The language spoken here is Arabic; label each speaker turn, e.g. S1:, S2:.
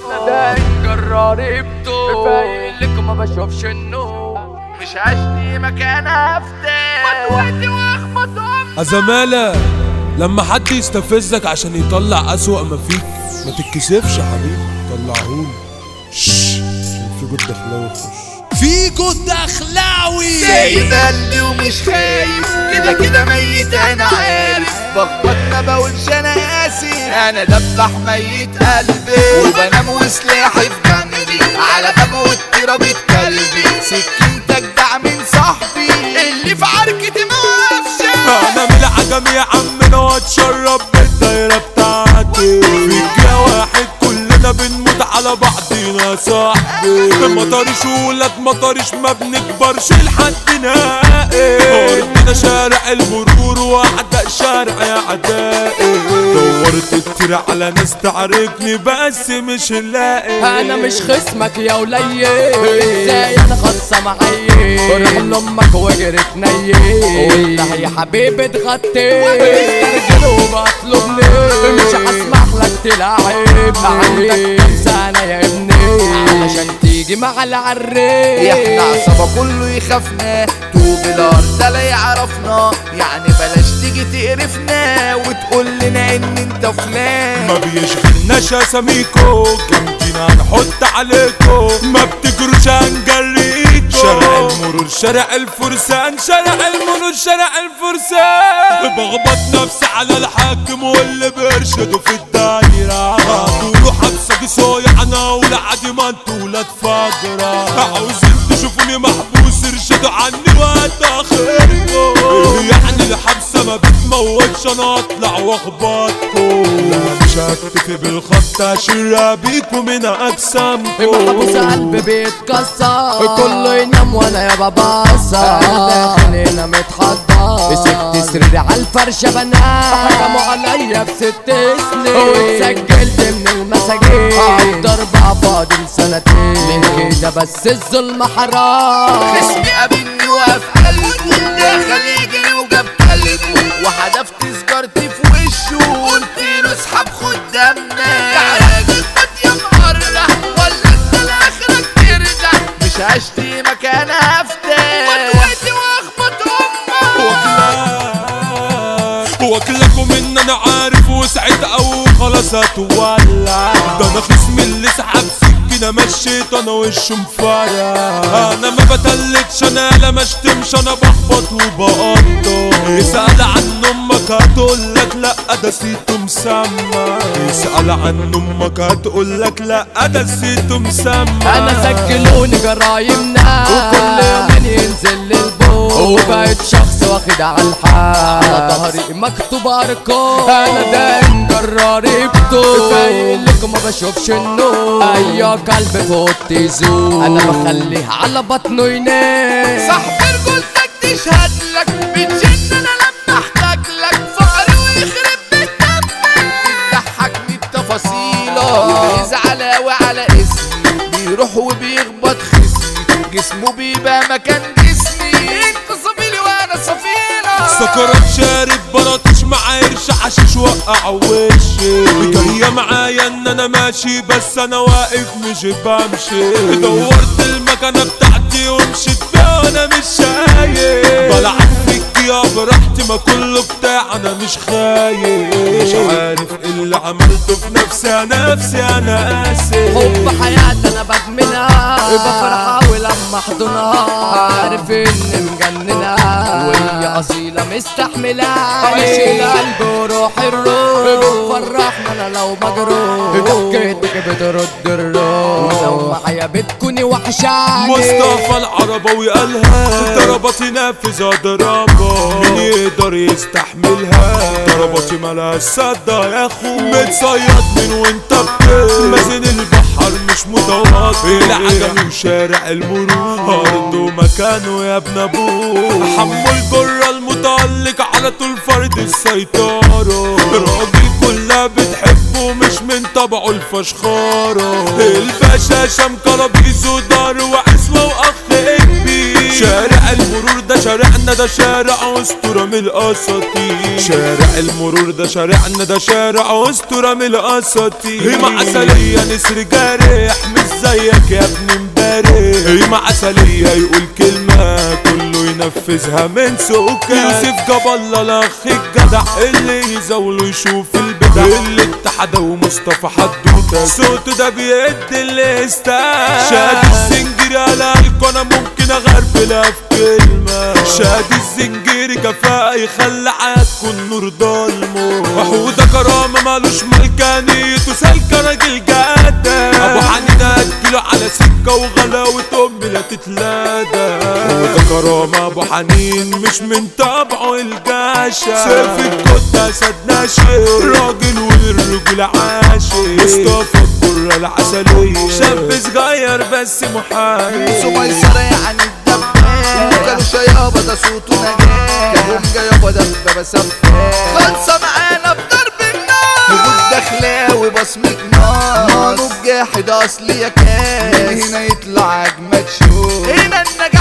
S1: انا دايم جراربته فايق لكم ما بشوفش النور، مش هشتي مكان افتح مدوتي واخبط امي.
S2: زمالة لما حد يستفزك عشان يطلع اسوأ ما فيك ما تتكسفش يا حبيبي، طلعهولي. عشان في جد دخلاوي يخش في جد دخلاوي
S1: سايب قلبي ومش خايف، كده كده ميت انا عارف، بخبط ما بقولش انا اسف، انا دبح ميت قلبي وبنام وسلاحي في جنبي، على باب والترابة قلبي سكينتك دع من صاحبي اللي في عركتي ما وقفش.
S2: انا من العجم يا عمنا واتشرب بالدايرة بتاعتي، فيك يا واحد كلنا بنموت على بعضينا يا صاحبي، مطرش ولاد مطرش ما بنكبرش لحد نهائي، ارضنا شارع المرور واعداء شارع يا عدائي، دورت كتير على ناس تعاركني بس مش لاقي.
S1: انا مش خصمك يا وليل، ازاي انا خاصه معايا، رغم امك وجرت نيه، والله يا حبيبي اتغطيت بسترجل وبطلب ليه، مش هسمح لك تلعب، عندك كام سنه يا ابني علشان تيجي مع العريس، احنا عصابه كله يخافنا، طوب الارض لا يعرفنا، يعني بلاش تيجي تقرفنا وتقول لنا ان انت فلان،
S2: ما بيشغلناش اساميكو جامدين هنحط عليكو، ما بتجروش هنجريكو، شارع المرور شارع الفرسان شارع المرور شارع الفرسان، بخبط نفسي على الحاكم واللي بيرشدوا في الدايرة، هتقولوا حبسة صايعنا والعادي ما انتوا ولاد فجرة، عاوزين تشوفوني محبوس ارشدوا عني واتاخركو، يعني الحبسة ما بتموتش انا اطلع واخبطكو، لا مش هكتفي بالخط اشيل بيكو من اجسامكو،
S1: محبوس قلبي بيتكسر كله ينام وانا يا ببصر، داخل هنا متحضر سبت سريري على الفرشة بنام، حكموا عليا ب6 سنين واتسجلت من المساجين، عالضربة فاضل سنتين، من كده بس الظلم حرام، خصمي قابلني وقف قلبه دخل يجري وجاب قلبه، وحدفت سجارتي في وشه وقلتله اسحب خد دمنا، تعالى جلبت يا مقرح ولا انت لاخرك ترجع، مش هشتي مكان افتح مدوتي واخبط امك،
S2: واكلكم ان انا عارف وسعيد او خلاص هتولع، ده انا خصمي اللي سحب سكينه مشيت انا وشه مفرع، انا ما بتلتش انا لا ما اشتمش انا بخبط وبقطع، يسأل عن امك هتقولك لا ده سيته مسمى، يسأل عن امك هتقولك لا ده سيته مسمى،
S1: انا سجلوني جرايمنا وكل يومين ينزل للبوت، وبقيت شخص واخد على الحال، على ظهري مكتوب ارقام، انا دايم جراربته فايق لكم ما بشوفش النور، ايوه كلب فوت تزور انا بخليه على بطنه ينام، صاحب رجولتك تشهد لك بتجن انا لما احتاج لك، فقر ويخرب بيت دمك بتضحكني بتفاصيله، بيزعل اوي على اسمي بيروح وبيخبط خصمي، جسمه بيبقى مكان جسمي، انت صفيلي وانا صفيلة،
S2: سكرات شارب بلاطش مع قرش حشيش وقع وشي، جاية معايا ان انا ماشي بس انا واقف مش بمشي، دورت المكانة بتاعتي ومشيت بيها وانا مش شايف، بلعب فيك يا براحتي ما كله بتاع انا مش خايف، مش عارف اللي عملته في نفسي انا اسف،
S1: حب حياتي انا بدمنها بفرحة ولما احضنها عارف اني مجننها، وهي اصيلة مستحملة بشيل قلبي وروحي الروح، بتفرحني انا لو مجروح، ضحكتك بترد الروح، لو معايا بتكوني وحشاني،
S2: مصطفى العرباوي قالها ضرباتي نافذة ضربة مين يقدر يستحملها، ضرباتي مالهاش صدى يا اخو، متصيد من وانت مازن البحر مش متواصل، العجمي وشارع المرور ارضه مكانه يا ابن ابوه، حمو الجرة المتألق على طول فرد السيطرة، راجل كلها بتحبه مش من طبعه الفشخارة، الباشا شام كرابيس ودار وعزوة واخ كبير، شارع المرور ده شارعنا ده شارع اسطورة من الاساطير، شارع المرور ده شارعنا ده شارع اسطورة من الاساطير. هيما عسلية نسر جارح مش زيك يا ابن امبارح، هيما عسلية يقول كلمة كله ينفذها من سكة. يوسف جاب الله الاخ الجدع اللي يزاوله يشوف البدع، اللي اتحدى ومصطفى حدوته صوته ده بيدي اللي يستاهل. شاد الزنجيري على انا ممكن اغربلها في كلمة، شاد الزنجيري كفاءة يخلي حياتكم نور ضلمه. وحودة كرامة مالوش ملكانيته سالكة راجل جادة، ابو حنين اديله على سكة وغلاوة امي لا تتلادى. وحودة كرامة ابو حنين مش من طبعه الجاشة، سيف الكتة اسد ناشئ راجل والرجل عاشق. مصطفى الدرة العسلية شاب صغير بس محامي،
S3: سميسرة يعني الدبان، وكانوا يابا ده صوته نجاة، كابونجا يابا ده بسفاح. خلصة معانا بضرب النار، وجود دخلاوي بصمة نار، مانو بجاحد اصلي يا كاس، من هنا يطلع اجمد شو، هنا النجاة